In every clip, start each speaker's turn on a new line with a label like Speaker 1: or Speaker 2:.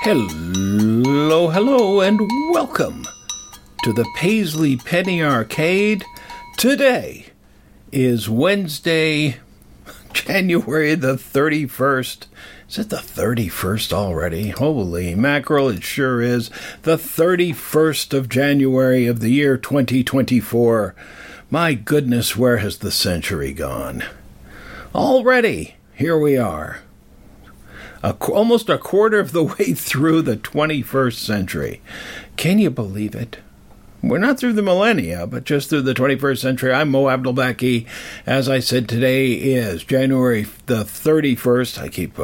Speaker 1: Hello, hello, and welcome to the Paisley Penny Arcade. Today is Wednesday, January the 31st. Is it the 31st already? Holy mackerel, it sure is. The 31st of January of the year 2024. My goodness, where has the century gone? Already, here we are. Almost a quarter of the way through the 21st century. Can you believe it? We're not through the millennia, but just through the 21st century. I'm Mo Abdelbaki. As I said, today is January the 31st. I keep,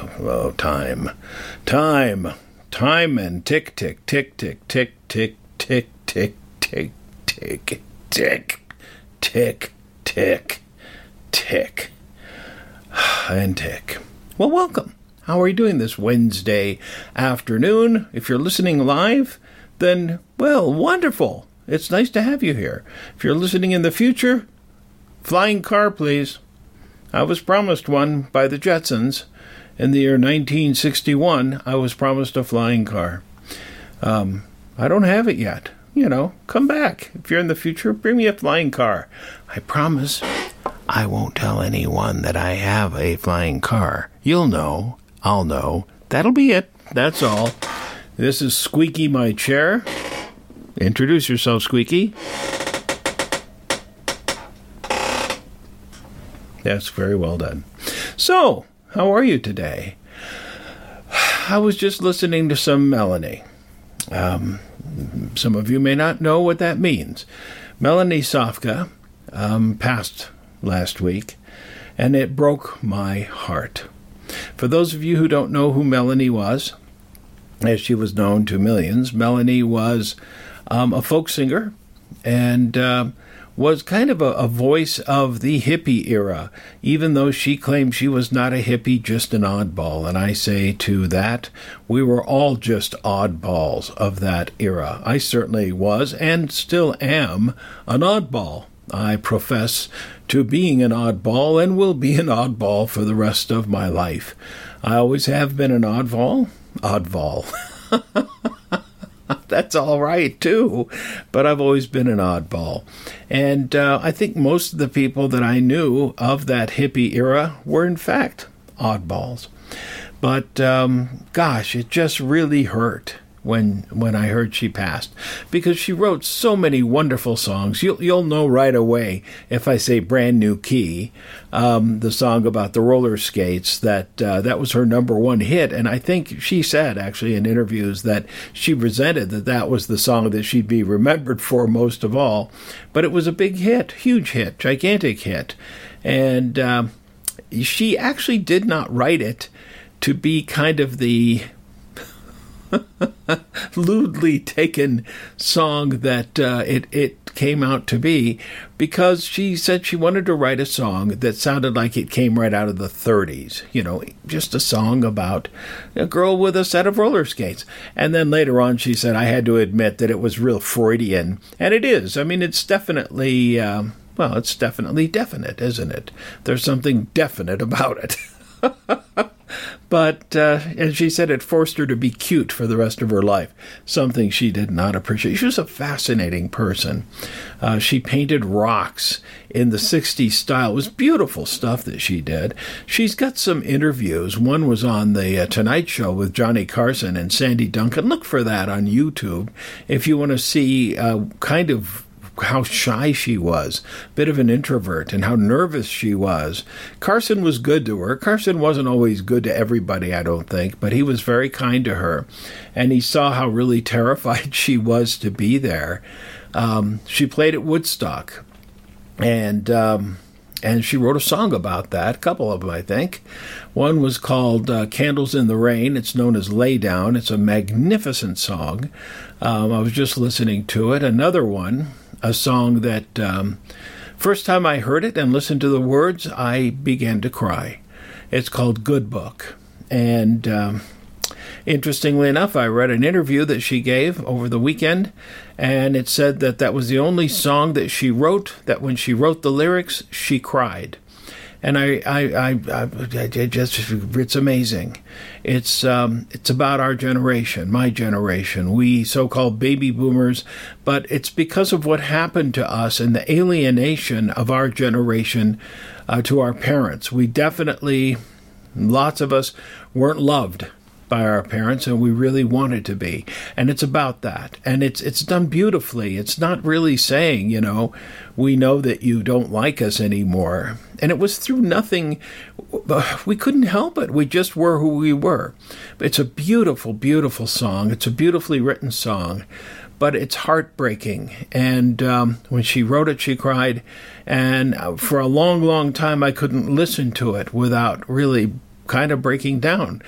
Speaker 1: time, and tick, tick, tick, tick, tick, tick, tick, tick, tick, tick, tick, tick, tick, tick, and tick. Well, welcome. How are you doing this Wednesday afternoon? If you're listening live, then, well, wonderful. It's nice to have you here. If you're listening in the future, flying car, please. I was promised one by the Jetsons. In the year 1961, I was promised a flying car. I don't have it yet. Come back. If you're in the future, bring me a flying car. I promise I won't tell anyone that I have a flying car. You'll know. I'll know. That'll be it. That's all. This is Squeaky, my chair. Introduce yourself, Squeaky. That's very well done. So, how are you today? I was just listening to some Melanie. Some of you may not know what that means. Melanie Safka passed last week, and it broke my heart. For those of you who don't know who Melanie was, as she was known to millions, Melanie was a folk singer and was kind of a voice of the hippie era, even though she claimed she was not a hippie, just an oddball. And I say to that, we were all just oddballs of that era. I certainly was and still am an oddball. I profess to being an oddball and will be an oddball for the rest of my life. I always have been an oddball. That's all right, too. But I've always been an oddball. And I think most of the people that I knew of that hippie era were, in fact, oddballs. But, gosh, it just really hurt when I heard she passed, because she wrote so many wonderful songs. You'll know right away if I say Brand New Key, the song about the roller skates, that was her number one hit. And I think she said, actually, in interviews that she resented that was the song that she'd be remembered for most of all. But it was a big hit, huge hit, gigantic hit. And she actually did not write it to be kind of the lewdly taken song that it came out to be, because she said she wanted to write a song that sounded like it came right out of the 30s, just a song about a girl with a set of roller skates. And then later on she said, I had to admit that it was real Freudian, and it is. I mean, it's definitely it's definitely definite, isn't it? There's something definite about it. But, and she said it forced her to be cute for the rest of her life, something she did not appreciate. She was a fascinating person. She painted rocks in the 60s style. It was beautiful stuff that she did. She's got some interviews. One was on the Tonight Show with Johnny Carson and Sandy Duncan. Look for that on YouTube if you want to see kind of how shy she was, bit of an introvert, and how nervous she was. Carson was good to her. Carson wasn't always good to everybody, I don't think, but he was very kind to her, and he saw how really terrified she was to be there. She played at Woodstock, and she wrote a song about that, a couple of them, I think. One was called Candles in the Rain. It's known as Lay Down. It's a magnificent song. I was just listening to it. Another one, a song that first time I heard it and listened to the words, I began to cry. It's called Good Book. And interestingly enough, I read an interview that she gave over the weekend, and it said that was the only song that she wrote, that when she wrote the lyrics, she cried. And I just, it's amazing. It's about our generation, my generation, we so-called baby boomers, but it's because of what happened to us and the alienation of our generation to our parents. We definitely, lots of us weren't loved by our parents, and we really wanted to be. And it's about that. And it's done beautifully. It's not really saying, we know that you don't like us anymore. And it was through nothing. We couldn't help it. We just were who we were. It's a beautiful, beautiful song. It's a beautifully written song, but it's heartbreaking. And when she wrote it, she cried. And for a long, long time, I couldn't listen to it without really kind of breaking down.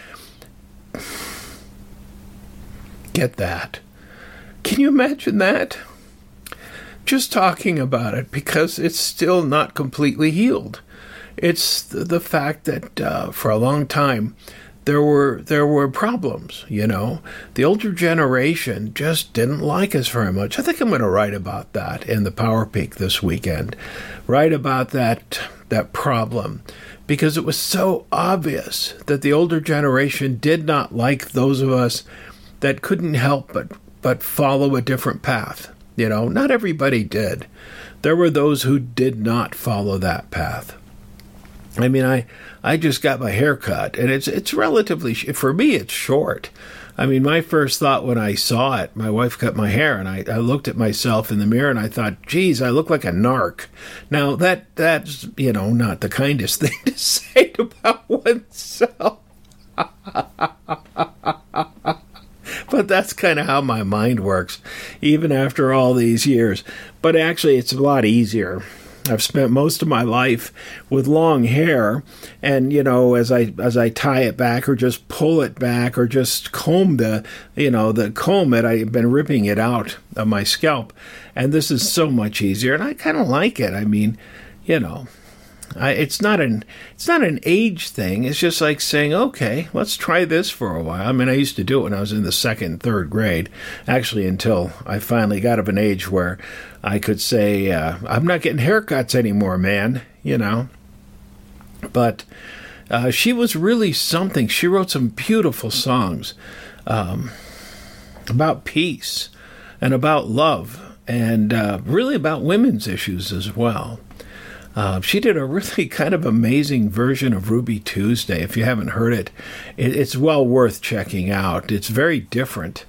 Speaker 1: Get that. Can you imagine that? Just talking about it, because it's still not completely healed. It's the fact that for a long time there were problems, The older generation just didn't like us very much. I think I'm going to write about that in the Power Peak this weekend. Write about that problem. Because it was so obvious that the older generation did not like those of us that couldn't help but follow a different path. Not everybody did. There were those who did not follow that path. I mean, I just got my hair cut, and it's relatively, for me, it's short. I mean, my first thought when I saw it, my wife cut my hair, and I looked at myself in the mirror, and I thought, geez, I look like a narc. Now, that's, not the kindest thing to say about oneself. But that's kind of how my mind works, even after all these years. But actually, it's a lot easier. I've spent most of my life with long hair, and as I tie it back or just pull it back or just comb comb it, I've been ripping it out of my scalp, and this is so much easier, and I kind of like it. I mean, it's not an age thing. It's just like saying, okay, let's try this for a while. I mean, I used to do it when I was in the 2nd and 3rd grade, actually, until I finally got of an age where I could say, I'm not getting haircuts anymore, man, But she was really something. She wrote some beautiful songs about peace and about love and really about women's issues as well. She did a really kind of amazing version of Ruby Tuesday. If you haven't heard it, it's well worth checking out. It's very different.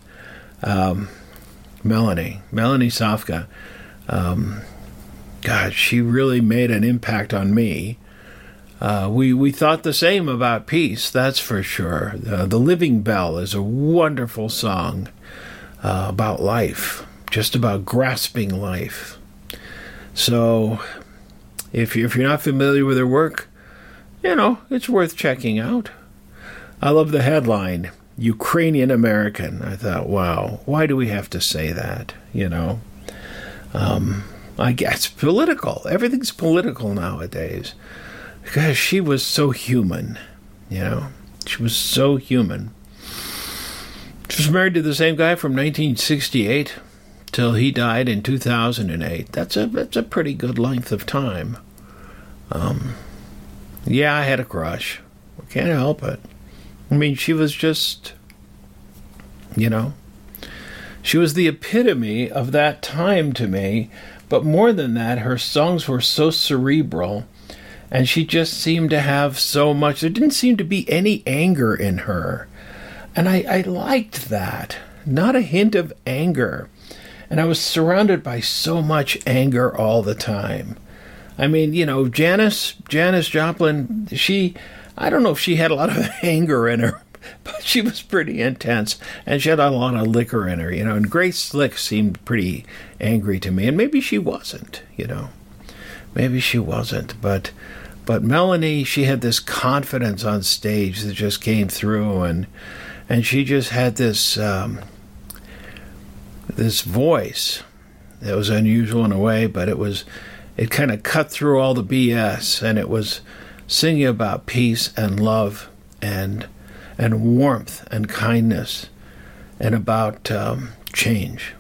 Speaker 1: Melanie Safka, God, she really made an impact on me. We thought the same about peace, that's for sure. The Living Bell is a wonderful song about life, just about grasping life. So if you're not familiar with her work, it's worth checking out. I love the headline, Ukrainian American. I thought, wow, why do we have to say that, I guess political. Everything's political nowadays. Because she was so human, She was so human. She was married to the same guy from 1968 till he died in 2008. That's a pretty good length of time. Yeah, I had a crush. I can't help it. I mean, she was just, she was the epitome of that time to me. But more than that, her songs were so cerebral, and she just seemed to have so much. There didn't seem to be any anger in her. And I liked that. Not a hint of anger. And I was surrounded by so much anger all the time. I mean, Janis Joplin, I don't know if she had a lot of anger in her, but she was pretty intense, and she had a lot of liquor in her, and Grace Slick seemed pretty angry to me, and maybe she wasn't, Maybe she wasn't, but Melanie, she had this confidence on stage that just came through, and she just had this this voice that was unusual in a way, but it kind of cut through all the BS, and it was singing about peace and love and warmth and kindness and about change.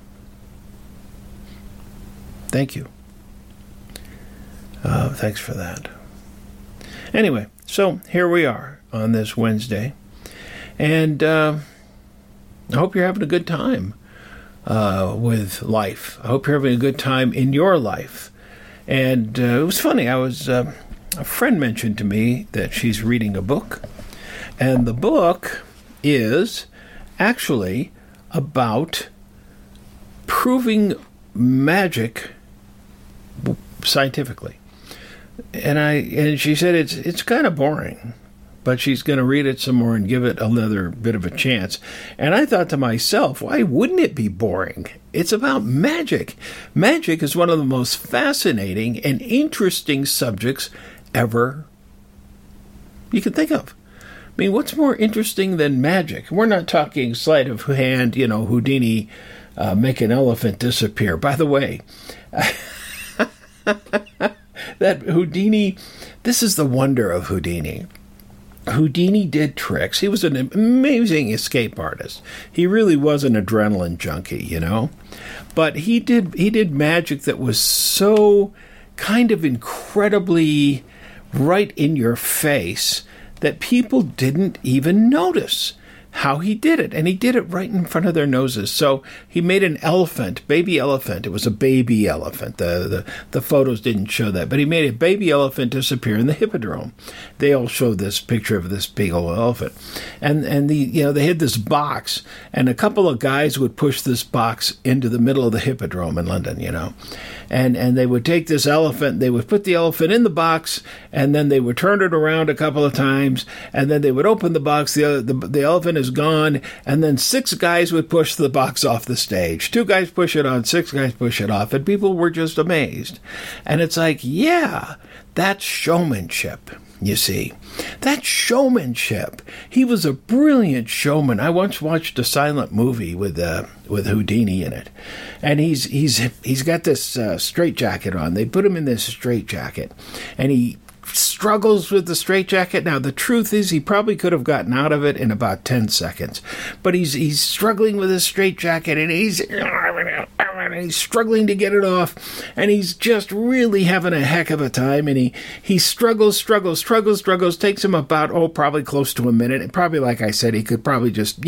Speaker 1: Thank you. Thanks for that. Anyway, so here we are on this Wednesday. And I hope you're having a good time with life. I hope you're having a good time in your life. And it was funny. A friend mentioned to me that she's reading a book. And the book is actually about proving magic scientifically. And she said it's kind of boring, but she's going to read it some more and give it another bit of a chance. And I thought to myself, why wouldn't it be boring? It's about magic. Magic is one of the most fascinating and interesting subjects ever you can think of. I mean, what's more interesting than magic? We're not talking sleight of hand, Houdini make an elephant disappear. By the way, that Houdini, this is the wonder of Houdini. Houdini did tricks. He was an amazing escape artist. He really was an adrenaline junkie, But he did magic that was so kind of incredibly right in your face that people didn't even notice how he did it. And he did it right in front of their noses. So he made an elephant, baby elephant. It was a baby elephant. The photos didn't show that. But he made a baby elephant disappear in the Hippodrome. They all showed this picture of this big old elephant. And they had this box. And a couple of guys would push this box into the middle of the Hippodrome in London, And they would take this elephant. They would put the elephant in the box. And then they would turn it around a couple of times. And then they would open the box. The elephant is gone, and then 6 guys would push the box off the stage. 2 guys push it on, 6 guys push it off, and people were just amazed. And it's like, yeah, that's showmanship, you see. That's showmanship. He was a brilliant showman. I once watched a silent movie with Houdini in it, and he's got this straitjacket on. They put him in this straitjacket, and he struggles with the straitjacket. Now, the truth is he probably could have gotten out of it in about 10 seconds. But he's struggling with his straitjacket, and he's struggling to get it off, and he's just really having a heck of a time, and he struggles, takes him about, probably close to a minute. And probably, like I said, he could probably just,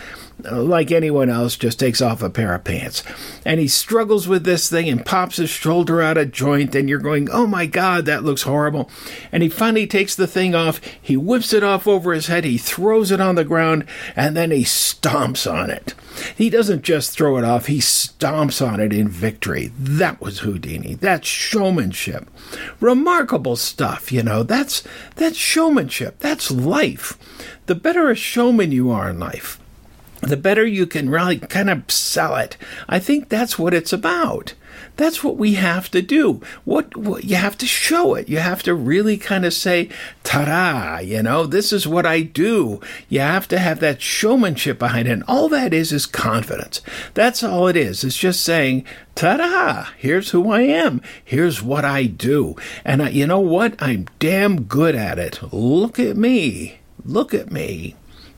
Speaker 1: like anyone else, just takes off a pair of pants. And he struggles with this thing and pops his shoulder out of joint, and you're going, oh my God, that looks horrible. And he finally takes the thing off, he whips it off over his head, he throws it on the ground, and then he stomps on it. He doesn't just throw it off, he stomps on it in victory. That was Houdini. That's showmanship. Remarkable stuff, That's showmanship. That's life. The better a showman you are in life, the better you can really kind of sell it. I think that's what it's about. That's what we have to do. What you have to show it. You have to really kind of say, ta-da, this is what I do. You have to have that showmanship behind it. And all that is confidence. That's all it is. It's just saying, ta-da, here's who I am. Here's what I do. And you know what? I'm damn good at it. Look at me. Look at me.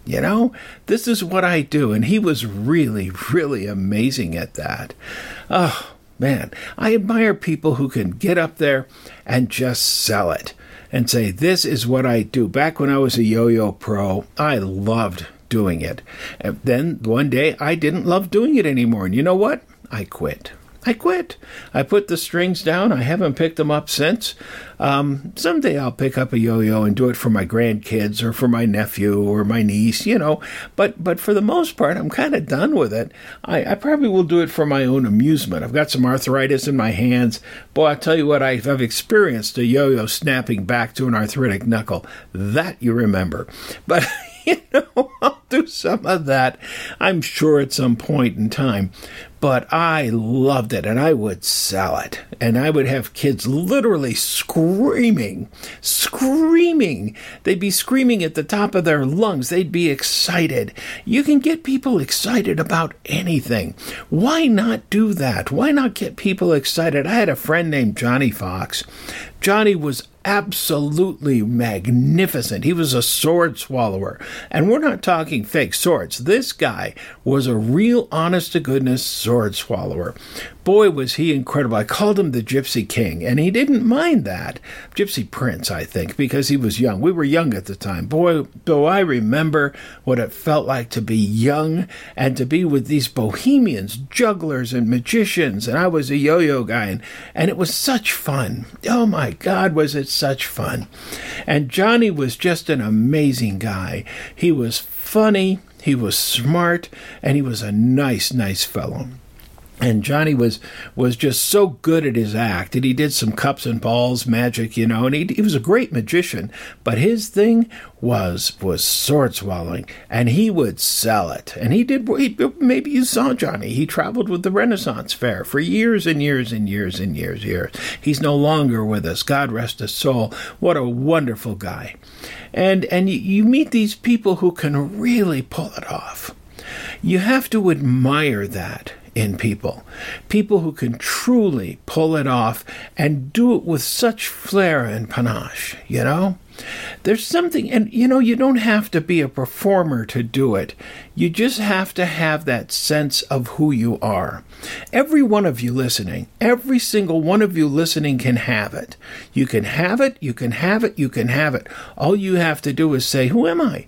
Speaker 1: This is what I do. And he was really, really amazing at that. Oh, man, I admire people who can get up there and just sell it and say, this is what I do. Back when I was a yo-yo pro, I loved doing it. And then one day I didn't love doing it anymore. And you know what? I quit. I put the strings down. I haven't picked them up since. Someday I'll pick up a yo-yo and do it for my grandkids or for my nephew or my niece, But for the most part, I'm kind of done with it. I probably will do it for my own amusement. I've got some arthritis in my hands. Boy, I'll tell you what, I've experienced a yo-yo snapping back to an arthritic knuckle. That you remember. But, I'll do some of that, I'm sure, at some point in time. But I loved it, and I would sell it. And I would have kids literally screaming. They'd be screaming at the top of their lungs. They'd be excited. You can get people excited about anything. Why not do that? Why not get people excited? I had a friend named Johnny Fox. Johnny was absolutely magnificent. He was a sword swallower. And we're not talking fake swords. This guy was a real honest-to-goodness sword swallower. boy, was he incredible. I called him the Gypsy King, and he didn't mind that. Gypsy Prince, I think, because he was young. We were young at the time. Boy, I remember what it felt like to be young and to be with these bohemians, jugglers and magicians, and I was a yo-yo guy, and it was such fun. Oh, my God, was it such fun. And Johnny was just an amazing guy. He was funny, he was smart, and he was a nice fellow. And Johnny was just so good at his act, and he did some cups and balls magic, and he was a great magician. But his thing was sword swallowing, and he would sell it. And maybe you saw Johnny. He traveled with the Renaissance Fair for years and years and years and years. He's no longer with us. God rest his soul. What a wonderful guy. And you meet these people who can really pull it off. You have to admire that in people who can truly pull it off and do it with such flair and panache, There's something, and you don't have to be a performer to do it. You just have to have that sense of who you are. Every one of you listening, every single one of you listening can have it. You can have it, you can have it, you can have it. All you have to do is say, who am I?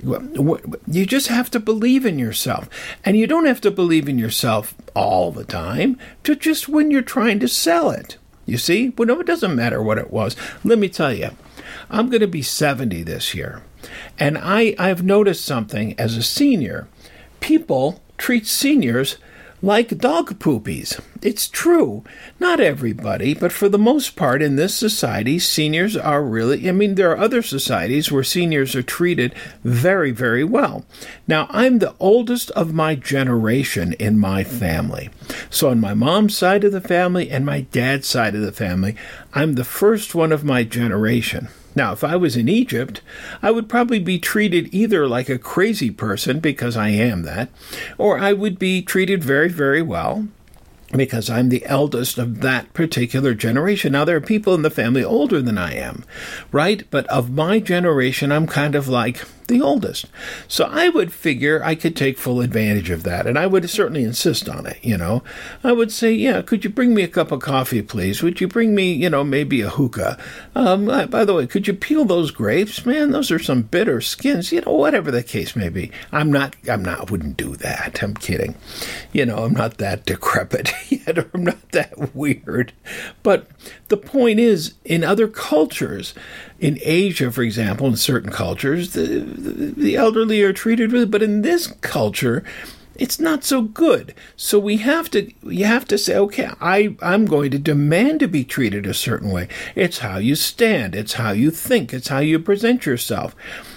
Speaker 1: You just have to believe in yourself. And you don't have to believe in yourself all the time, just when you're trying to sell it. You see? Well, no, it doesn't matter what it was. Let me tell you, I'm going to be 70 this year. And I've noticed something as a senior. People treat seniors like dog poopies. It's true. Not everybody, but for the most part in this society, seniors are really, there are other societies where seniors are treated very, very well. Now, I'm the oldest of my generation in my family. So on my mom's side of the family and my dad's side of the family, I'm the first one of my generation. Now, if I was in Egypt, I would probably be treated either like a crazy person, because I am that, or I would be treated very, very well, because I'm the eldest of that particular generation. Now, there are people in the family older than I am, right? But of my generation, I'm kind of like the oldest. So I would figure I could take full advantage of that, and I would certainly insist on it, I would say, yeah, could you bring me a cup of coffee, please? Would you bring me, maybe a hookah? By the way, could you peel those grapes? Man, those are some bitter skins, whatever the case may be. I wouldn't do that. I'm kidding. I'm not that decrepit yet, or I'm not that weird. But the point is, in other cultures, in Asia, for example, in certain cultures, the elderly are treated really, but in this culture, it's not so good. So you have to say, okay, I'm going to demand to be treated a certain way. It's how you stand. It's how you think. It's how you present yourself.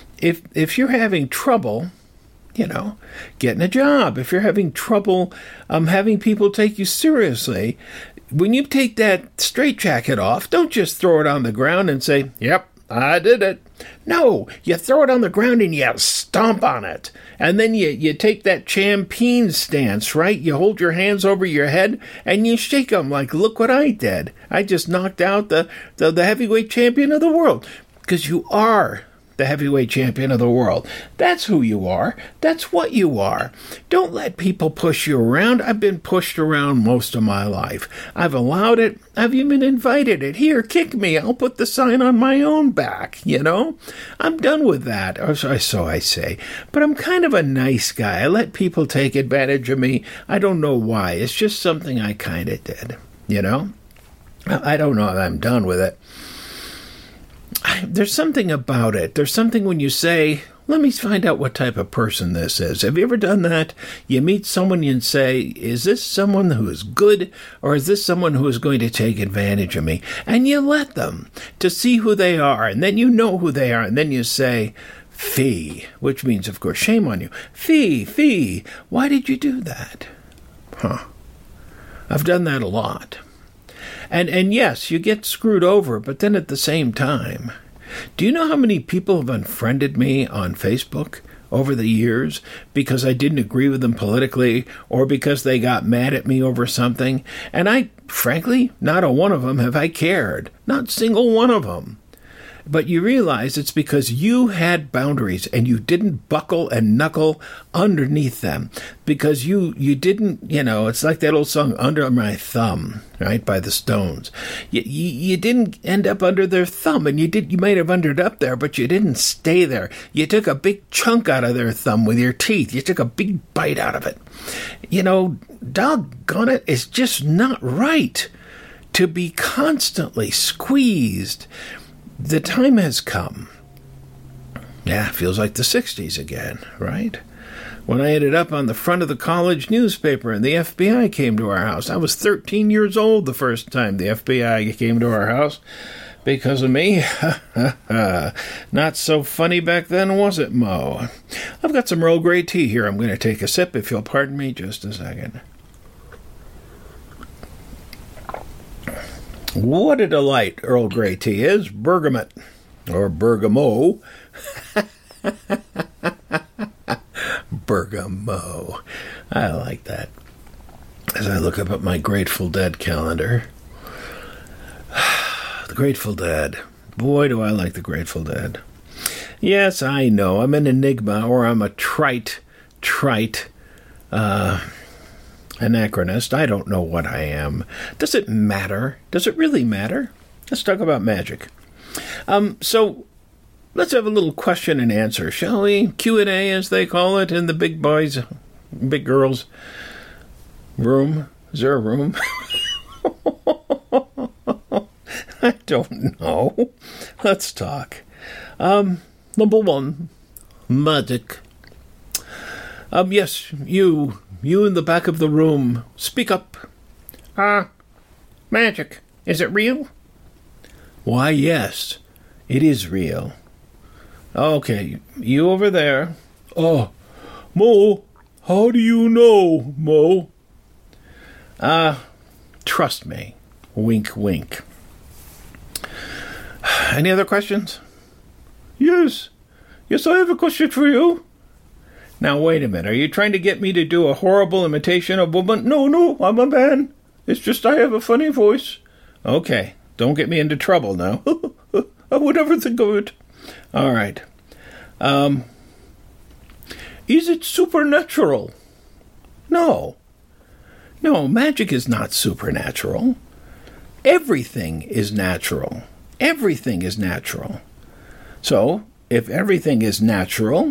Speaker 1: If you're having trouble, getting a job, if you're having trouble having people take you seriously, when you take that straitjacket off, don't just throw it on the ground and say, yep, I did it. No, you throw it on the ground and you stomp on it. And then you take that champagne stance, right? You hold your hands over your head and you shake them like, look what I did. I just knocked out the heavyweight champion of the world. Because you are the heavyweight champion of the world. That's who you are. That's what you are. Don't let people push you around. I've been pushed around most of my life. I've allowed it. I've even invited it. Here, kick me. I'll put the sign on my own back, I'm done with that, or so I say. But I'm kind of a nice guy. I let people take advantage of me. I don't know why. It's just something I kind of did, I don't know if I'm done with it. There's something about it. There's something when you say, let me find out what type of person this is. Have you ever done that? You meet someone and say, is this someone who is good, or is this someone who is going to take advantage of me? And you let them to see who they are, and then you know who they are, and then you say, fee, which means, of course, shame on you. Fee, why did you do that? I've done that a lot. And yes, you get screwed over, but then at the same time, do you know how many people have unfriended me on Facebook over the years because I didn't agree with them politically, or because they got mad at me over something? And frankly, not a one of them have I cared. Not a single one of them. But you realize it's because you had boundaries and you didn't buckle and knuckle underneath them. Because you didn't, it's like that old song, Under My Thumb, right, by the Stones. You didn't end up under their thumb, and you might have ended up there, but you didn't stay there. You took a big chunk out of their thumb with your teeth. You took a big bite out of it. Doggone it, it's just not right to be constantly squeezed. The time has come. Yeah, feels like the 60s again, right? When I ended up on the front of the college newspaper and the FBI came to our house. I was 13 years old the first time the FBI came to our house because of me. Not so funny back then, was it, Mo? I've got some Earl Grey tea here. I'm going to take a sip, if you'll pardon me just a second. What a delight Earl Grey tea is. Bergamot, or bergamot. Bergamo. I like that. As I look up at my Grateful Dead calendar. The Grateful Dead. Boy, do I like the Grateful Dead. Yes, I know. I'm an enigma, or I'm a trite anachronist. I don't know what I am. Does it matter? Does it really matter? Let's talk about magic. So let's have a little question and answer, shall we? Q&A, as they call it, in the big girls' room. Is there a room? I don't know. Let's talk. Number one, magic. Yes, you in the back of the room, speak up. Magic. Is it real? Why, yes, it is real. Okay, you over there. Oh, Mo, how do you know, Mo? Trust me. Wink, wink. Any other questions? Yes, I have a question for you. Now, wait a minute. Are you trying to get me to do a horrible imitation of woman? No, I'm a man. It's just I have a funny voice. Okay, don't get me into trouble now. I would never think of it. All right. Is it supernatural? No, magic is not supernatural. Everything is natural. Everything is natural. So, if everything is natural,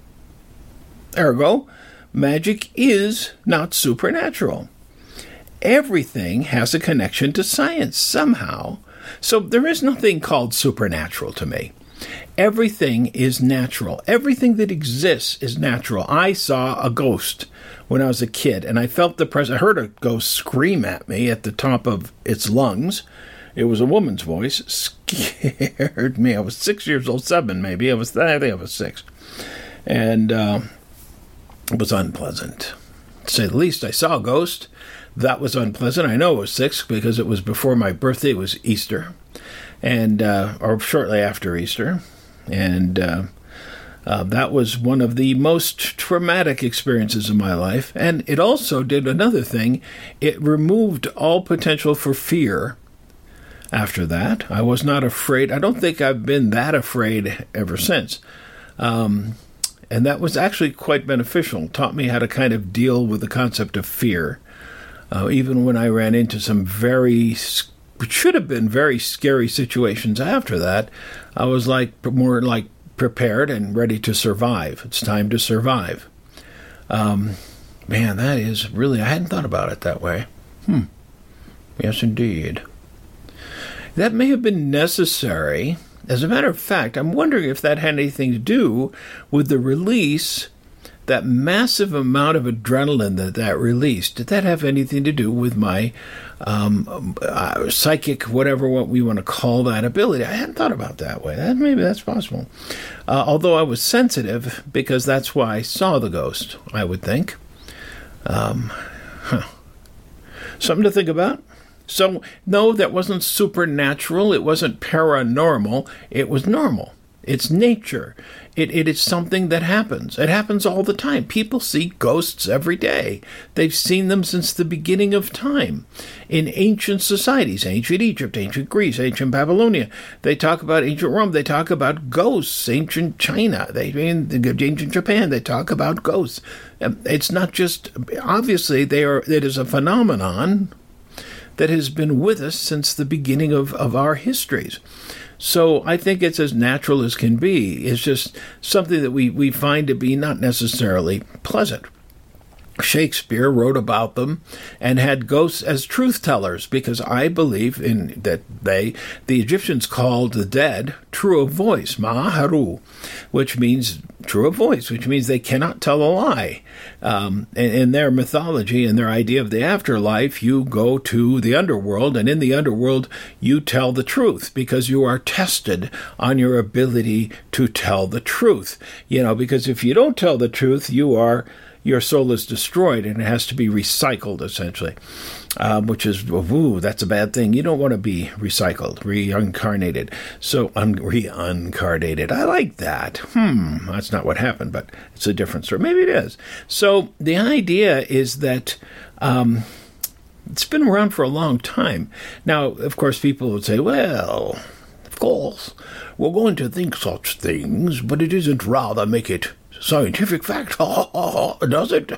Speaker 1: ergo, magic is not supernatural. Everything has a connection to science somehow. So there is nothing called supernatural to me. Everything is natural. Everything that exists is natural. I saw a ghost when I was a kid, and I felt the presence. I heard a ghost scream at me at the top of its lungs. It was a woman's voice. Scared me. I was 6 years old, 7 maybe. I think I was 6. And it was unpleasant. To say the least, I saw a ghost. That was unpleasant. I know it was 6 because it was before my birthday. It was Easter, and or shortly after Easter. And that was one of the most traumatic experiences of my life. And it also did another thing. It removed all potential for fear. After that, I was not afraid. I don't think I've been that afraid ever since. And that was actually quite beneficial. It taught me how to kind of deal with the concept of fear. Even when I ran into some should have been very scary situations after that, I was more prepared and ready to survive. It's time to survive. Man, that is really, I hadn't thought about it that way. Yes, indeed. That may have been necessary. As a matter of fact, I'm wondering if that had anything to do with the release, that massive amount of adrenaline that released. Did that have anything to do with my psychic, what we want to call that ability? I hadn't thought about that way. Maybe that's possible. Although I was sensitive, because that's why I saw the ghost, I would think. Something to think about. So, no, that wasn't supernatural. It wasn't paranormal. It was normal. It's nature. It is something that happens. It happens all the time. People see ghosts every day. They've seen them since the beginning of time. In ancient societies, ancient Egypt, ancient Greece, ancient Babylonia, they talk about ancient Rome, they talk about ghosts. Ancient China, ancient Japan, they talk about ghosts. It's not just, obviously, it is a phenomenon that has been with us since the beginning of our histories. So I think it's as natural as can be. It's just something that we find to be not necessarily pleasant. Shakespeare wrote about them and had ghosts as truth tellers, because I believe in that the Egyptians called the dead true of voice, ma'aharu, which means true of voice, which means they cannot tell a lie. In their mythology and their idea of the afterlife, you go to the underworld, and in the underworld you tell the truth, because you are tested on your ability to tell the truth. Because if you don't tell the truth, your soul is destroyed, and it has to be recycled, essentially, which is, that's a bad thing. You don't want to be recycled, reincarnated. So, reincarnated. I like that. That's not what happened, but it's a different story. Maybe it is. So, the idea is that it's been around for a long time. Now, of course, people would say, well, of course, we're going to think such things, but it isn't rather make it scientific fact, does it?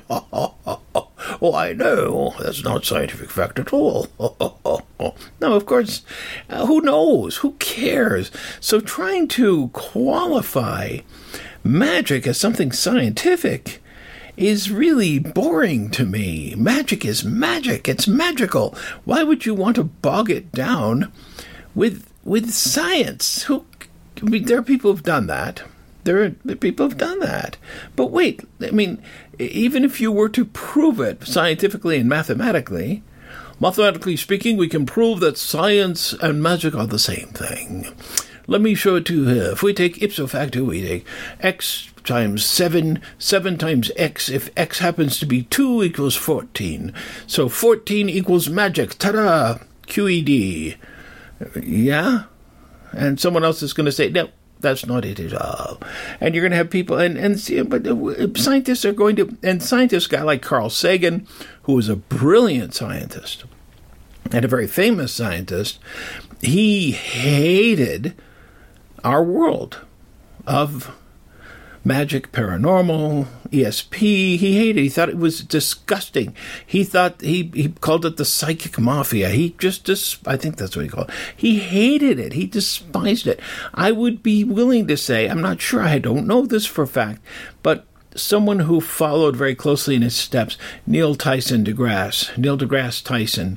Speaker 1: Why, no, that's not scientific fact at all. No, of course, who knows? Who cares? So trying to qualify magic as something scientific is really boring to me. Magic is magic. It's magical. Why would you want to bog it down with science? There are people who've done that. People have done that. But wait, even if you were to prove it scientifically and mathematically speaking, we can prove that science and magic are the same thing. Let me show it to you here. If we take ipso facto, we take x times 7 times x. If x happens to be 2 equals 14. So 14 equals magic. Ta-da! QED. Yeah? And someone else is going to say, no, that's not it at all. And you're going to have people, but scientists are going to, and scientists, a guy like Carl Sagan, who was a brilliant scientist and a very famous scientist, he hated our world of magic, paranormal, ESP. He hated it. He thought it was disgusting. He thought, he called it the psychic mafia. I think that's what he called it. He hated it. He despised it. I would be willing to say, I'm not sure, I don't know this for a fact, but someone who followed very closely in his steps, Neil deGrasse Tyson.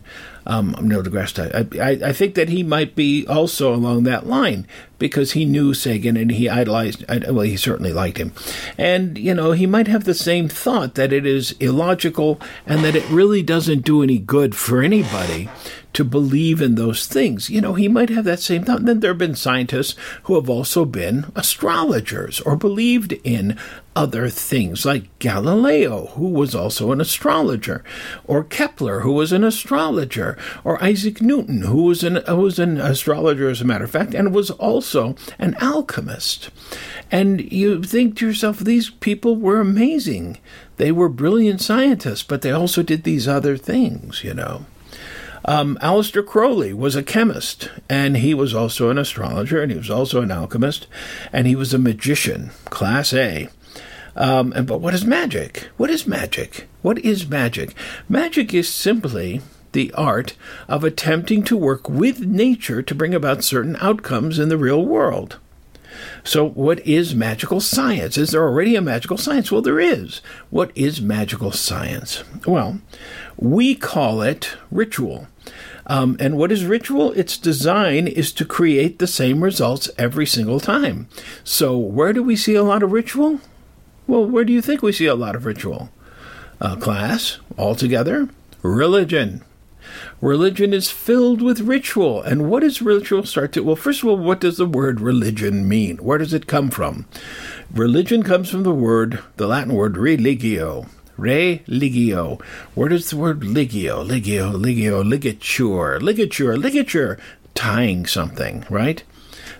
Speaker 1: I think that he might be also along that line, because he knew Sagan and he idolized, he certainly liked him. And, he might have the same thought that it is illogical and that it really doesn't do any good for anybody to believe in those things. He might have that same thought. And then there have been scientists who have also been astrologers or believed in other things, like Galileo, who was also an astrologer, or Kepler, who was an astrologer, or Isaac Newton, who was an astrologer, as a matter of fact, and was also an alchemist. And you think to yourself, these people were amazing. They were brilliant scientists, but they also did these other things, Aleister Crowley was a chemist, and he was also an astrologer, and he was also an alchemist, and he was a magician, Class A. But what is magic? What is magic? What is magic? Magic is simply the art of attempting to work with nature to bring about certain outcomes in the real world. So what is magical science? Is there already a magical science? Well, there is. What is magical science? Well, we call it ritual. And what is ritual? Its design is to create the same results every single time. So where do we see a lot of ritual? Well, where do you think we see a lot of ritual? Class, altogether, religion. Religion is filled with ritual. And what does ritual start to? Well, first of all, what does the word religion mean? Where does it come from? Religion comes from the Latin word religio. Religio. Where does the word ligature, ligature, tying something, right?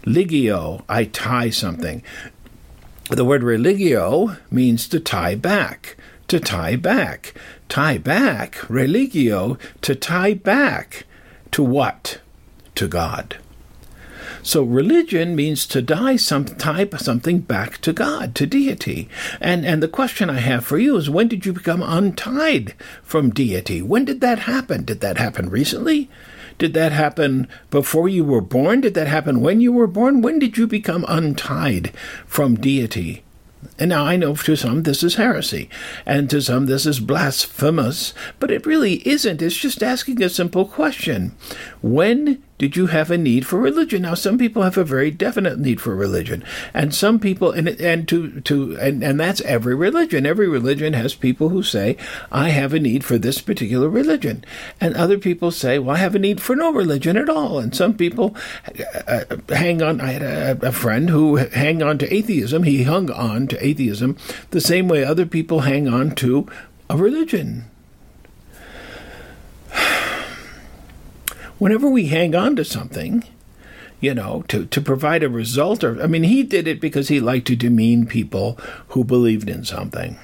Speaker 1: Ligio, I tie something. The word religio means to tie back. To tie back. Tie back. Religio, to tie back. To what? To God. So religion means to tie something back to God, to deity. And the question I have for you is, when did you become untied from deity? When did that happen? Did that happen recently? Did that happen before you were born? Did that happen when you were born? When did you become untied from deity? And now I know to some this is heresy, and to some this is blasphemous, but it really isn't. It's just asking a simple question. When did you have a need for religion? Now, some people have a very definite need for religion, and some people, and that's every religion. Every religion has people who say, I have a need for this particular religion, and other people say, well, I have a need for no religion at all. And some people hang on. I had a friend who hung on to atheism. He hung on to atheism the same way other people hang on to a religion. Whenever we hang on to something, to provide a result, he did it because he liked to demean people who believed in something.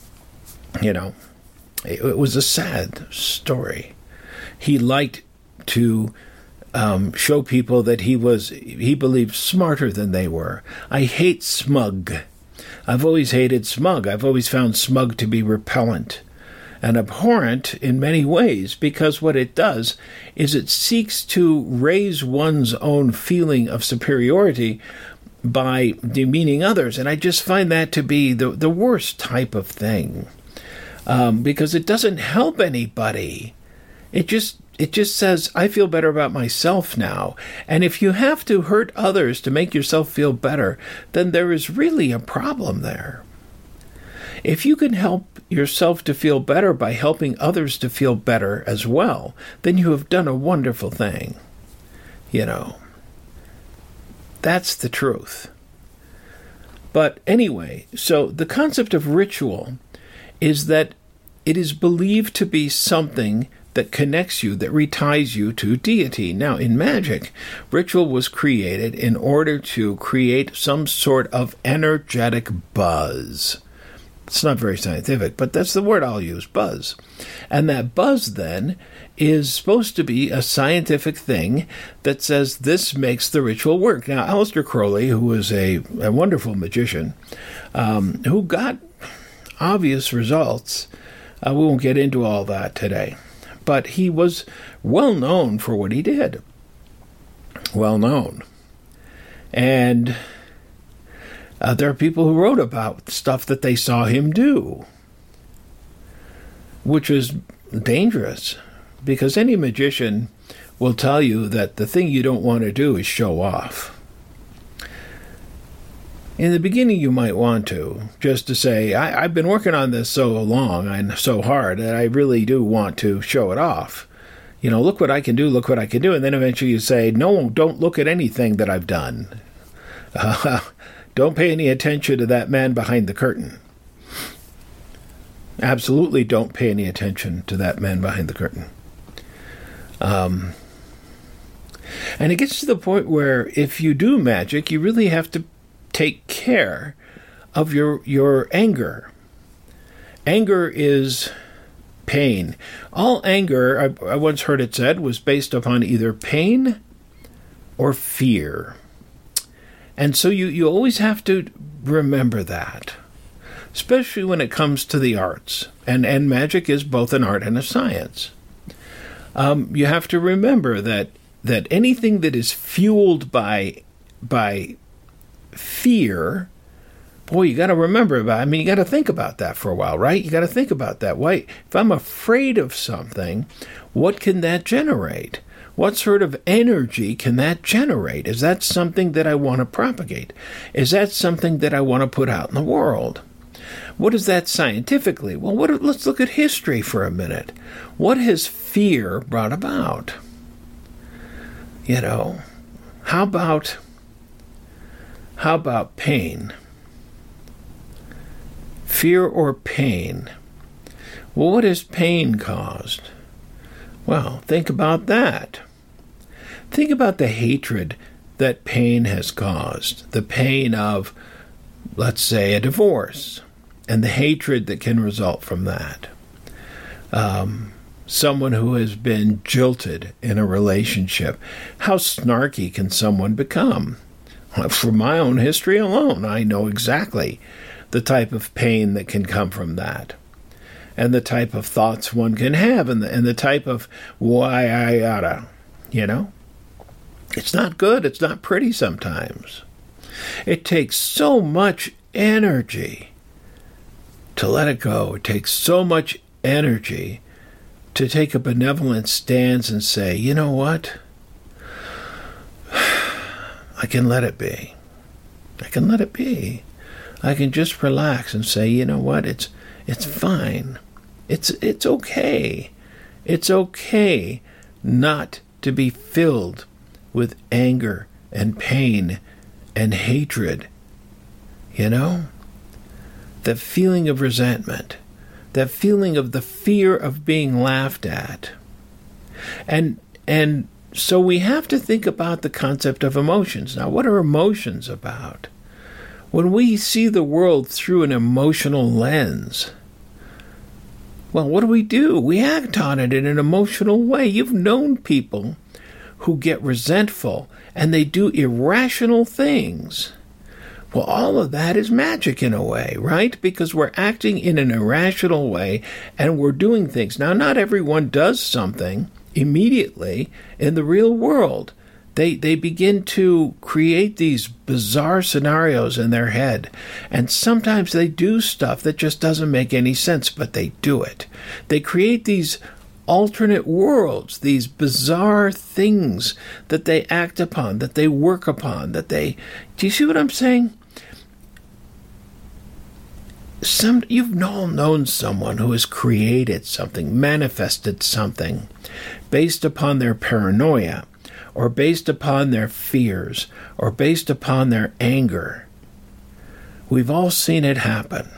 Speaker 1: It was a sad story. He liked to show people that he believed smarter than they were. I hate smug. I've always hated smug. I've always found smug to be repellent and abhorrent in many ways, because what it does is it seeks to raise one's own feeling of superiority by demeaning others. And I just find that to be the worst type of thing, because it doesn't help anybody. It just says, I feel better about myself now. And if you have to hurt others to make yourself feel better, then there is really a problem there. If you can help yourself to feel better by helping others to feel better as well, then you have done a wonderful thing. That's the truth. But anyway, so the concept of ritual is that it is believed to be something that connects you, that reties you to deity. Now, in magic, ritual was created in order to create some sort of energetic buzz. It's not very scientific, but that's the word I'll use, buzz. And that buzz, then, is supposed to be a scientific thing that says this makes the ritual work. Now, Aleister Crowley, who was a wonderful magician, who got obvious results, we won't get into all that today, but he was well known for what he did. Well known. And there are people who wrote about stuff that they saw him do, which is dangerous, because any magician will tell you that the thing you don't want to do is show off. In the beginning, you might want to, just to say, I've been working on this so long and so hard that I really do want to show it off. Look what I can do, look what I can do. And then eventually you say, no, don't look at anything that I've done. Don't pay any attention to that man behind the curtain. Absolutely don't pay any attention to that man behind the curtain. And it gets to the point where if you do magic, you really have to take care of your anger. Anger is pain. All anger, I once heard it said, was based upon either pain or fear. And so you always have to remember that, especially when it comes to the arts. And magic is both an art and a science. You have to remember that anything that is fueled by fear, boy, you got to remember about. You got to think about that for a while, right? You got to think about that. Why, if I'm afraid of something, what can that generate? What sort of energy can that generate? Is that something that I want to propagate? Is that something that I want to put out in the world? What is that scientifically? Well, let's look at history for a minute. What has fear brought about? How about pain? Fear or pain? Well, what has pain caused? Well, think about that. Think about the hatred that pain has caused. The pain of, let's say, a divorce and the hatred that can result from that. Someone who has been jilted in a relationship. How snarky can someone become? From my own history alone, I know exactly the type of pain that can come from that, and the type of thoughts one can have, and the type of why I oughta, It's not good. It's not pretty sometimes. It takes so much energy to let it go. It takes so much energy to take a benevolent stance and say, you know what? I can let it be. I can let it be. I can just relax and say, you know what? It's fine. It's okay. It's okay not to be filled with anger and pain and hatred. That feeling of resentment, that feeling of the fear of being laughed at. And so we have to think about the concept of emotions. Now, what are emotions about? When we see the world through an emotional lens, well, what do? We act on it in an emotional way. You've known people who get resentful and they do irrational things. Well, all of that is magic in a way, right? Because we're acting in an irrational way and we're doing things. Now, not everyone does something immediately in the real world. They begin to create these bizarre scenarios in their head. And sometimes they do stuff that just doesn't make any sense, but they do it. They create these alternate worlds, these bizarre things that they act upon, that they work upon, do you see what I'm saying? You've all known someone who has created something, manifested something, based upon their paranoia, or based upon their fears, or based upon their anger. We've all seen it happen.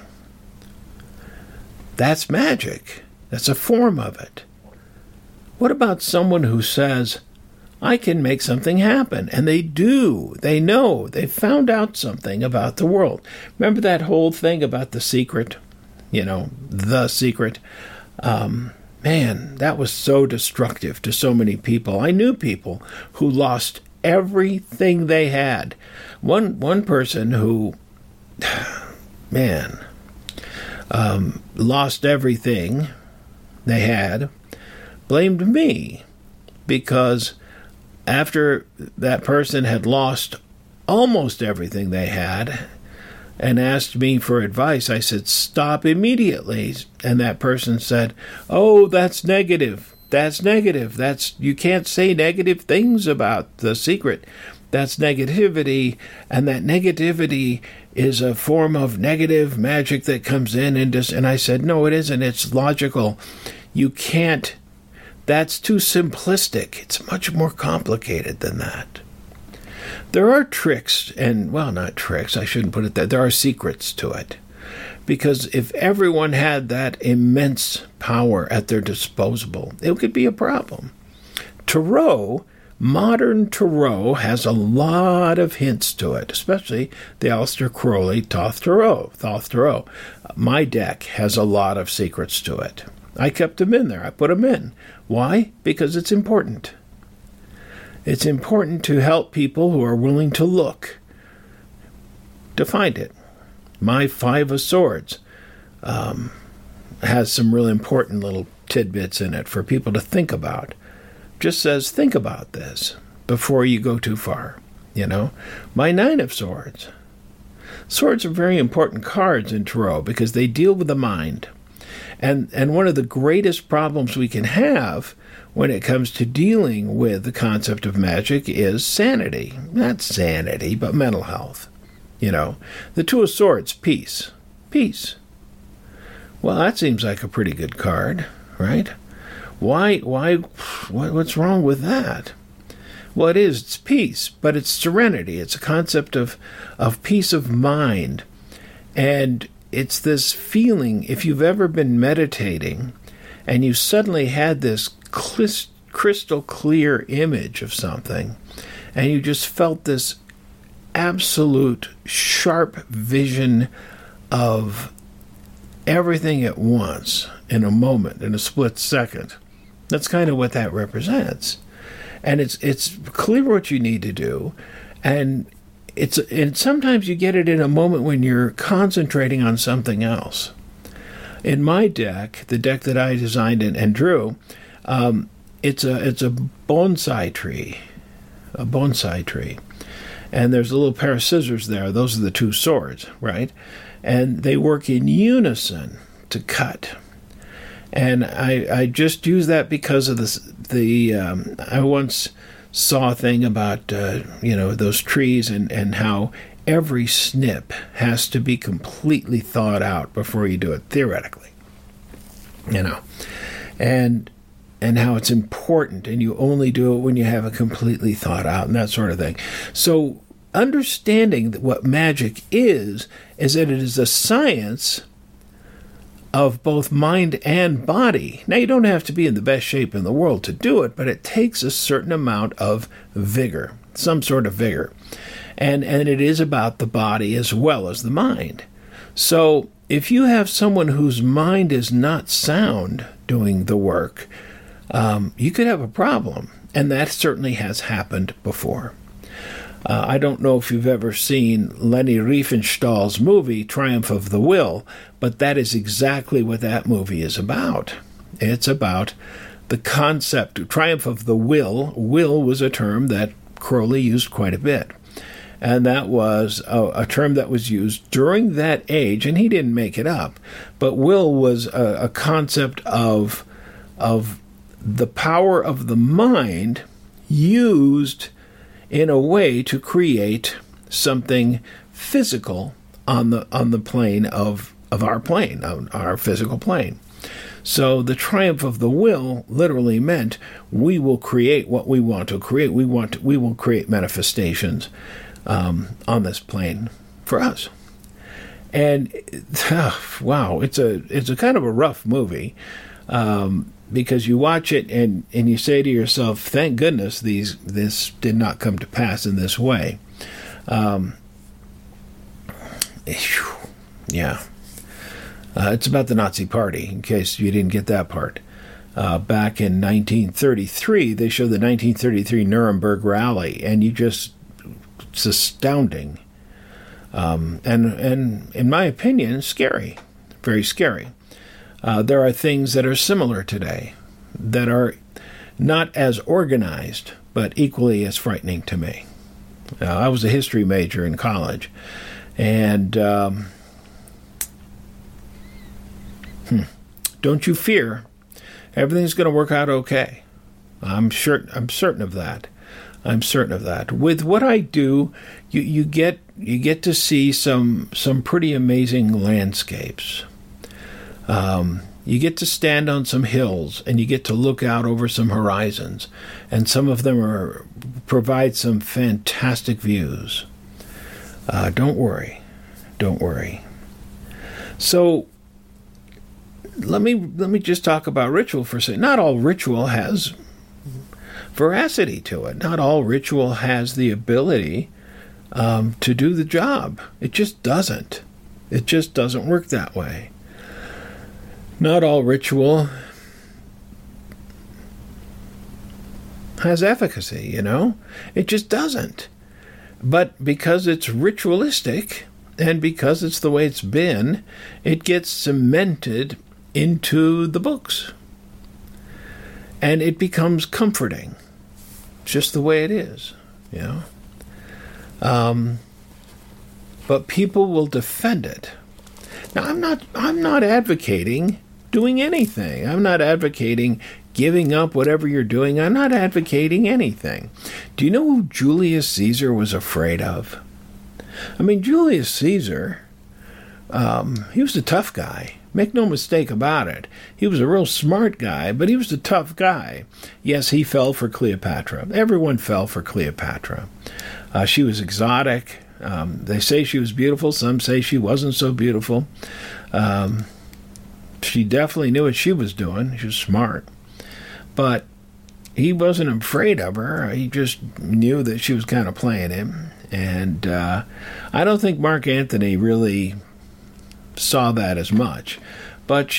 Speaker 1: That's magic. That's a form of it. What about someone who says, I can make something happen? And they do. They know. They found out something about the world. Remember that whole thing about The Secret? The Secret. Man, that was so destructive to so many people. I knew people who lost everything they had. One person who, lost everything they had, blamed me because after that person had lost almost everything they had and asked me for advice, I said, stop immediately. And that person said, oh, that's negative. That's negative. You can't say negative things about The Secret. That's negativity. And that negativity is a form of negative magic that comes in. And I said, no, it isn't. It's logical. You can't. That's too simplistic. It's much more complicated than that. There are tricks, not tricks, I shouldn't put it that. There are secrets to it. Because if everyone had that immense power at their disposal, it could be a problem. Modern tarot has a lot of hints to it, especially the Aleister Crowley Thoth Tarot. My deck has a lot of secrets to it. I kept them in there. I put them in. Why? Because it's important. It's important to help people who are willing to look to find it. My Five of Swords has some really important little tidbits in it for people to think about. Just says, think about this before you go too far. My Nine of Swords. Swords are very important cards in tarot because they deal with the mind. And one of the greatest problems we can have when it comes to dealing with the concept of magic is sanity. Not sanity, but mental health. The Two of Swords, peace. Peace. Well, that seems like a pretty good card, right? Why, what's wrong with that? Well, it's peace, but it's serenity. It's a concept of peace of mind. And it's this feeling, if you've ever been meditating and you suddenly had this crystal clear image of something, and you just felt this absolute sharp vision of everything at once in a moment, in a split second. That's kind of what that represents. And it's clear what you need to do, and sometimes you get it in a moment when you're concentrating on something else. In my deck, the deck that I designed and drew, it's a bonsai tree, and there's a little pair of scissors there. Those are the two swords, right? And they work in unison to cut. And I just use that because of I once saw a thing about those trees and how every snip has to be completely thought out before you do it, theoretically. And how it's important, and you only do it when you have it completely thought out and that sort of thing. So understanding that what magic is that it is a science of both mind and body. Now, you don't have to be in the best shape in the world to do it, but it takes a certain amount of vigor, some sort of vigor. And it is about the body as well as the mind. So if you have someone whose mind is not sound doing the work, you could have a problem. And that certainly has happened before. I don't know if you've ever seen Leni Riefenstahl's movie, Triumph of the Will, but that is exactly what that movie is about. It's about the concept. Triumph of the Will. Will was a term that Crowley used quite a bit. And that was a term that was used during that age, and he didn't make it up. But will was a concept of the power of the mind used in a way to create something physical on the plane of our physical plane. So the triumph of the will literally meant we will create what we want to create. We will create manifestations on this plane for us. And wow, it's a kind of a rough movie. Because you watch it and you say to yourself, thank goodness this did not come to pass in this way. It's about the Nazi Party, in case you didn't get that part. Back in 1933, they showed the 1933 Nuremberg Rally, and it's astounding. And in my opinion, scary, very scary. There are things that are similar today that are not as organized, but equally as frightening to me. I was a history major in college, and don't you fear, everything's going to work out okay. I'm certain of that. I'm certain of that. With what I do, you get to see some pretty amazing landscapes. You get to stand on some hills, and you get to look out over some horizons, and some of them provide some fantastic views. Don't worry. So let me just talk about ritual for a second. Not all ritual has veracity to it. Not all ritual has the ability to do the job. It just doesn't. It just doesn't work that way. Not all ritual has efficacy, It just doesn't. But because it's ritualistic, and because it's the way it's been, it gets cemented into the books. And it becomes comforting. Just the way it is, But people will defend it. Now, I'm not advocating doing anything. I'm not advocating giving up whatever you're doing. I'm not advocating anything. Do you know who Julius Caesar was afraid of? I mean, Julius Caesar, he was a tough guy. Make no mistake about it. He was a real smart guy, but he was a tough guy. Yes, he fell for Cleopatra. Everyone fell for Cleopatra. She was exotic. They say she was beautiful. Some say she wasn't so beautiful. She definitely knew what she was doing. She was smart. But he wasn't afraid of her. He just knew that she was kind of playing him. And I don't think Mark Antony really saw that as much. But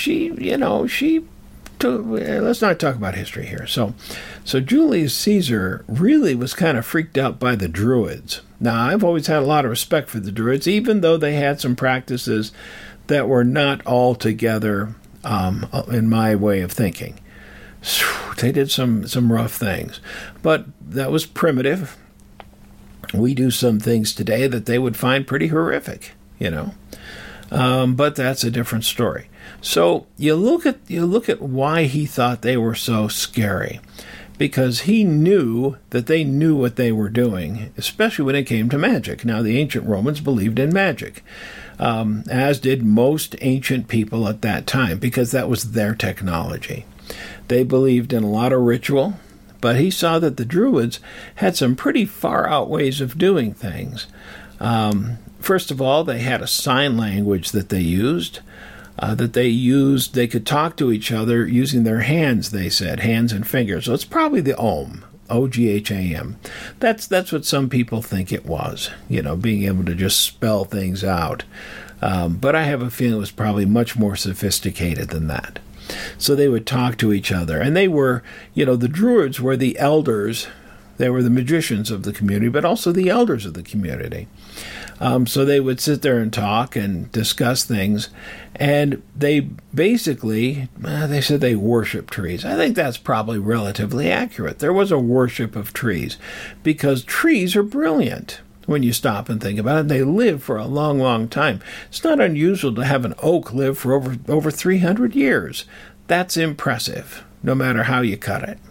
Speaker 1: let's not talk about history here. So Julius Caesar really was kind of freaked out by the Druids. Now, I've always had a lot of respect for the Druids, even though they had some practices that were not altogether in my way of thinking. They did some rough things. But that was primitive. We do some things today that they would find pretty horrific, but that's a different story. So you look at why he thought they were so scary, because he knew that they knew what they were doing, especially when it came to magic. Now, the ancient Romans believed in magic, as did most ancient people at that time, because that was their technology. They believed in a lot of ritual, but he saw that the Druids had some pretty far-out ways of doing things. First of all, they had a sign language that they used. They could talk to each other using their hands, they said, hands and fingers. So it's probably the Ogham, O-G-H-A-M. That's what some people think it was, being able to just spell things out. But I have a feeling it was probably much more sophisticated than that. So they would talk to each other. And they were, the Druids were the elders. They were the magicians of the community, but also the elders of the community. So they would sit there and talk and discuss things. And they basically, they said they worship trees. I think that's probably relatively accurate. There was a worship of trees because trees are brilliant. When you stop and think about it, they live for a long, long time. It's not unusual to have an oak live for over 300 years. That's impressive, no matter how you cut it.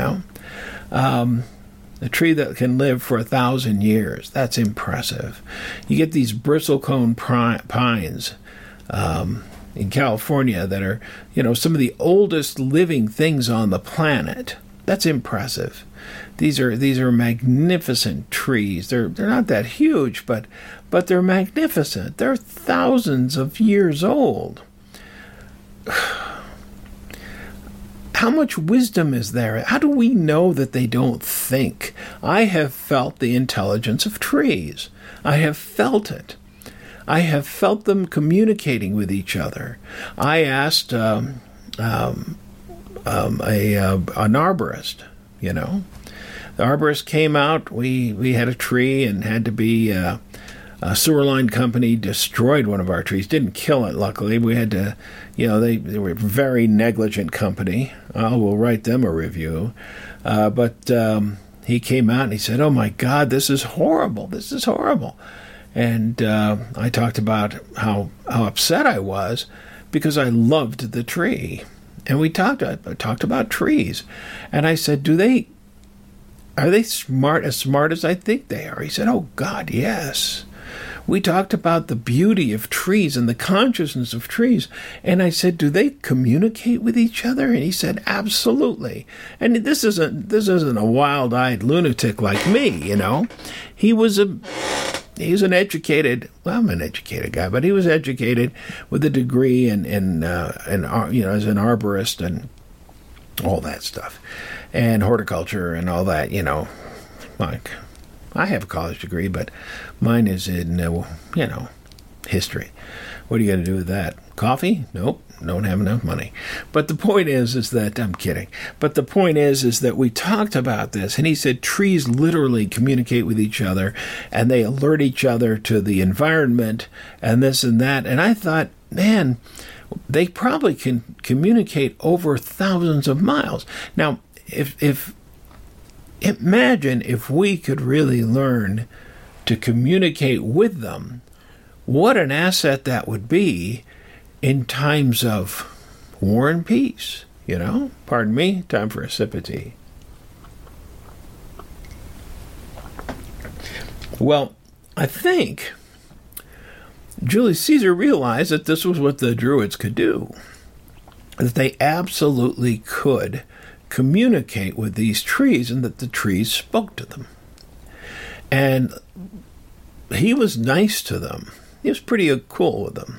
Speaker 1: A tree that can live for 1,000 years, that's impressive. You get these bristlecone pines in California that are, some of the oldest living things on the planet. That's impressive. These are magnificent trees. They're not that huge, but they're magnificent. They're thousands of years old. How much wisdom is there? How do we know that they don't think? I have felt the intelligence of trees. I have felt it. I have felt them communicating with each other. I asked an arborist, The arborist came out. We had a tree and had to be a sewer line company destroyed one of our trees. Didn't kill it, luckily. We had to, they were a very negligent company. We'll write them a review. But he came out and he said, "Oh my God, this is horrible. This is horrible." And I talked about how upset I was because I loved the tree. And I talked about trees. And I said, are they as smart as I think they are? He said, "Oh God, yes." We talked about the beauty of trees and the consciousness of trees. And I said, "Do they communicate with each other?" And he said, "Absolutely." And this isn't a wild-eyed lunatic like me, He's an educated, I'm an educated guy, but he was educated with a degree in as an arborist and all that stuff, and horticulture and all that, Like, I have a college degree, but mine is in, history. What are you going to do with that? Coffee? Nope. Don't have enough money. But the point is that, I'm kidding. But the point is that we talked about this, and he said trees literally communicate with each other, and they alert each other to the environment, and this and that. And I thought, man, they probably can communicate over thousands of miles. Now, imagine if we could really learn to communicate with them, what an asset that would be in times of war and peace, Pardon me, time for a sip of tea. Well, I think Julius Caesar realized that this was what the Druids could do, that they absolutely could communicate with these trees and that the trees spoke to them. And he was nice to them. He was pretty cool with them,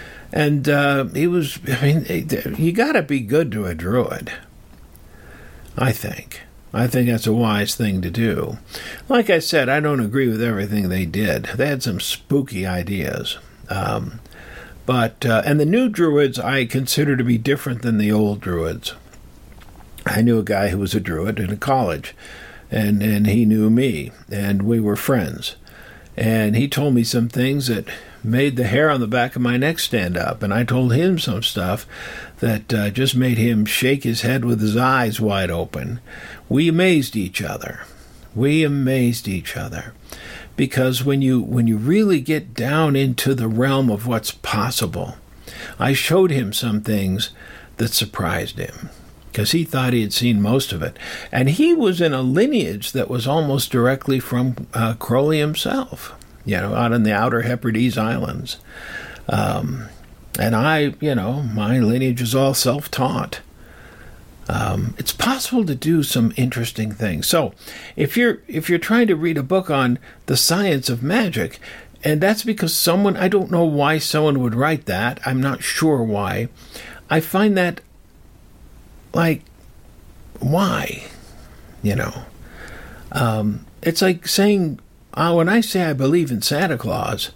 Speaker 1: And you got to be good to a Druid. I think. I think that's a wise thing to do. Like I said, I don't agree with everything they did. They had some spooky ideas. And the new Druids I consider to be different than the old Druids. I knew a guy who was a Druid in a college, and he knew me, and we were friends. And he told me some things that made the hair on the back of my neck stand up, and I told him some stuff that just made him shake his head with his eyes wide open. We amazed each other. Because when you really get down into the realm of what's possible, I showed him some things that surprised him, because he thought he had seen most of it. And he was in a lineage that was almost directly from Crowley himself, out in the outer Hebrides Islands. And my lineage is all self-taught. It's possible to do some interesting things. So if you're trying to read a book on the science of magic, and that's because I don't know why someone would write that. I'm not sure why. I find that, why? It's like saying, when I say I believe in Santa Claus,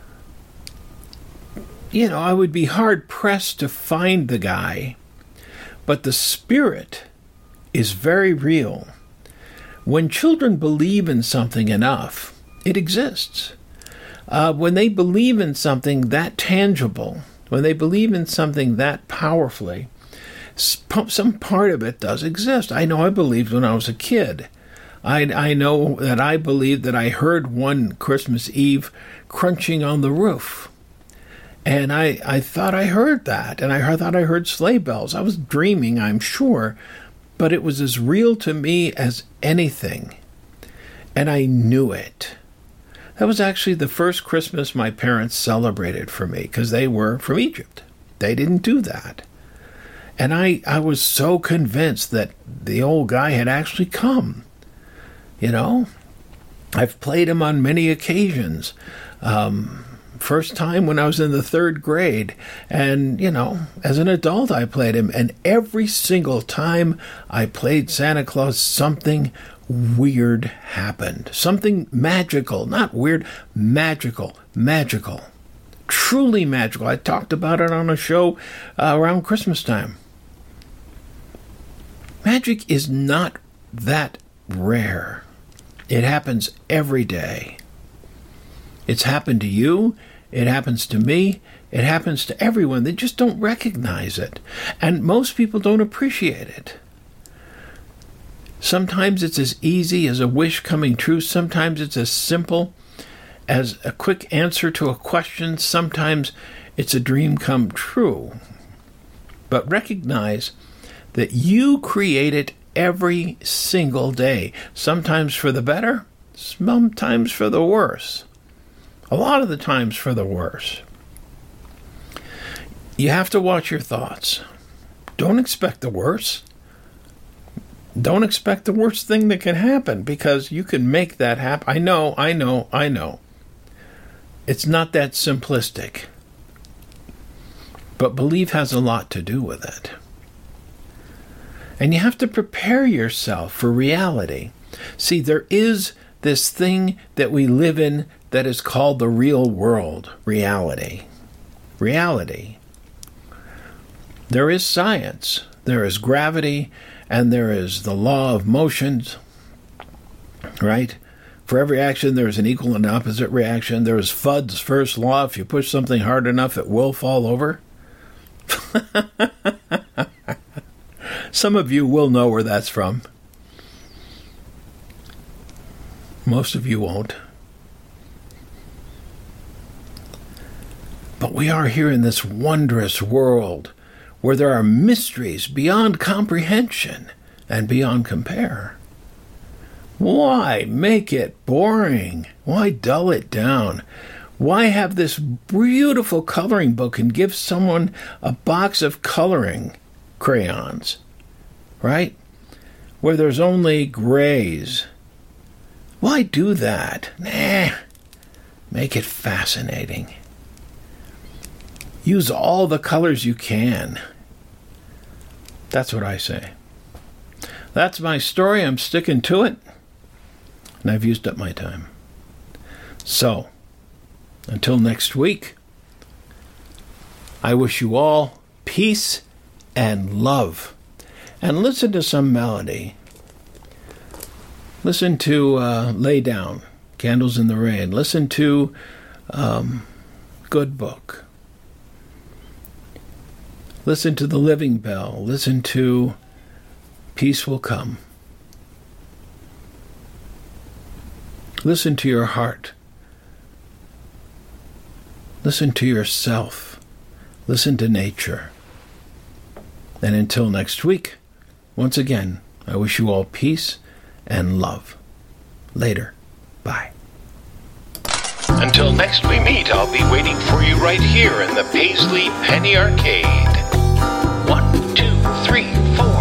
Speaker 1: I would be hard-pressed to find the guy. But the spirit is very real. When children believe in something enough, it exists. When they believe in something that tangible, when they believe in something that powerfully, some part of it does exist. I know I believed when I was a kid. I know that I believed that I heard one Christmas Eve crunching on the roof. And I thought I heard that, and I thought I heard sleigh bells. I was dreaming, I'm sure, but it was as real to me as anything. And I knew it. That was actually the first Christmas my parents celebrated for me, because they were from Egypt. They didn't do that. And I was so convinced that the old guy had actually come. I've played him on many occasions. First time when I was in the 3rd grade, and, as an adult I played him, and every single time I played Santa Claus, something weird happened. Something magical, not weird, magical. Truly magical. I talked about it on a show around Christmas time. Magic is not that rare. It happens every day. It's happened to you. It happens to me. It happens to everyone. They just don't recognize it. And most people don't appreciate it. Sometimes it's as easy as a wish coming true. Sometimes it's as simple as a quick answer to a question. Sometimes it's a dream come true. But recognize that you create it every single day. Sometimes for the better, sometimes for the worse. A lot of the times for the worse. You have to watch your thoughts. Don't expect the worst. Don't expect the worst thing that can happen, because you can make that happen. I know. It's not that simplistic. But belief has a lot to do with it. And you have to prepare yourself for reality. See, there is this thing that we live in that is called the real world, reality. Reality. There is science, there is gravity, and there is the law of motions, right? For every action, there is an equal and opposite reaction. There is Fudd's first law. If you push something hard enough, it will fall over. Some of you will know where that's from. Most of you won't. But we are here in this wondrous world where there are mysteries beyond comprehension and beyond compare. Why make it boring? Why dull it down? Why have this beautiful coloring book and give someone a box of coloring crayons, right? Where there's only grays. Why do that? Make it fascinating. Use all the colors you can. That's what I say. That's my story. I'm sticking to it. And I've used up my time. So, until next week, I wish you all peace and love. And listen to some melody. Listen to Lay Down, Candles in the Rain. Listen to Good Book. Listen to The Living Bell. Listen to Peace Will Come. Listen to your heart. Listen to yourself. Listen to nature. And until next week, once again, I wish you all peace and love. Later. Bye.
Speaker 2: Until next we meet, I'll be waiting for you right here in the Paisley Penny Arcade. 1, 2, 3, 4.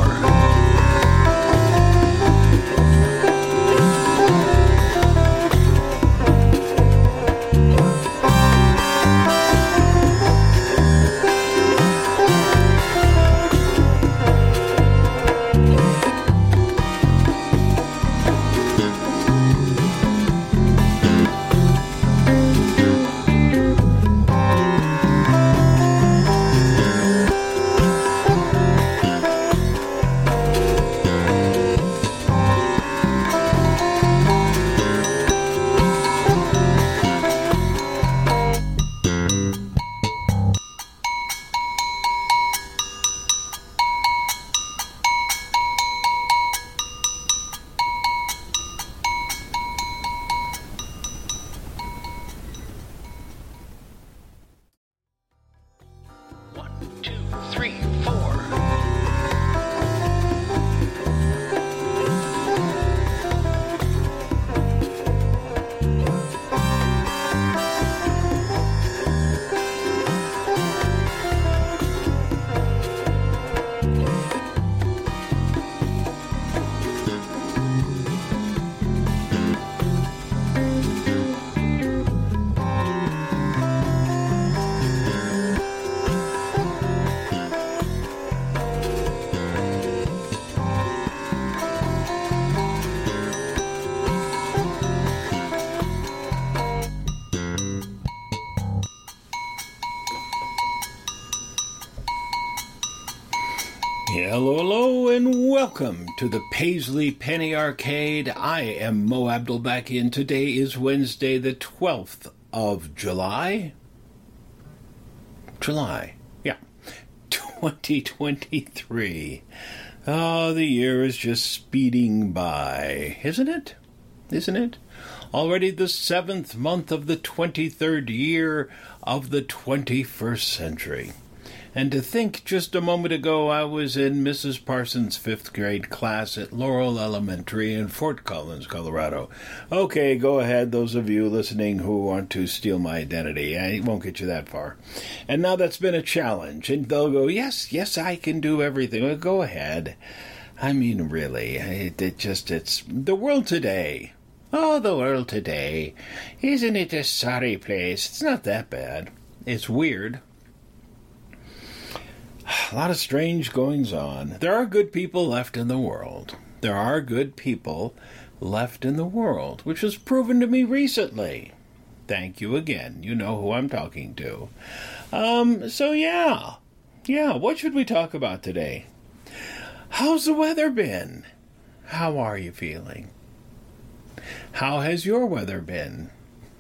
Speaker 1: Hello, and welcome to the Paisley Penny Arcade. I am Mo Abdelbaki, and today is Wednesday, the 12th of July. 2023. Oh, the year is just speeding by, isn't it? Already the 7th month of the 23rd year of the 21st century. And to think, just a moment ago, I was in Mrs. Parsons' 5th grade class at Laurel Elementary in Fort Collins, Colorado. Okay, go ahead, those of you listening who want to steal my identity. I won't get you that far. And now that's been a challenge. And they'll go, yes, I can do everything. Well, go ahead. I mean, really, it's the world today. Oh, the world today. Isn't it a sorry place? It's not that bad. It's weird. A lot of strange goings on. There are good people left in the world. Which was proven to me recently. Thank you again. You know who I'm talking to. So yeah, what should we talk about today? How's the weather been? How are you feeling? How has your weather been?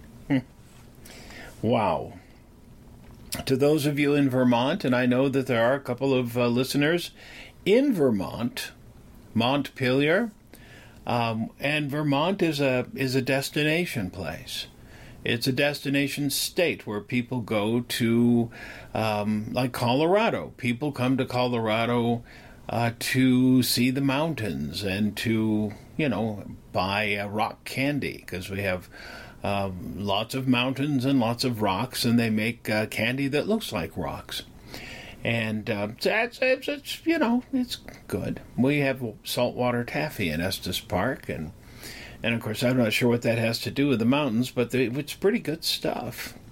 Speaker 1: Wow. To those of you in Vermont, and I know that there are a couple of listeners in Vermont, Montpelier, and Vermont is a destination place. It's a destination state where people go to, like Colorado. People come to Colorado to see the mountains and to, buy rock candy, because we have lots of mountains and lots of rocks, and they make candy that looks like rocks. And it's good. We have saltwater taffy in Estes Park, and of course I'm not sure what that has to do with the mountains, but it's pretty good stuff.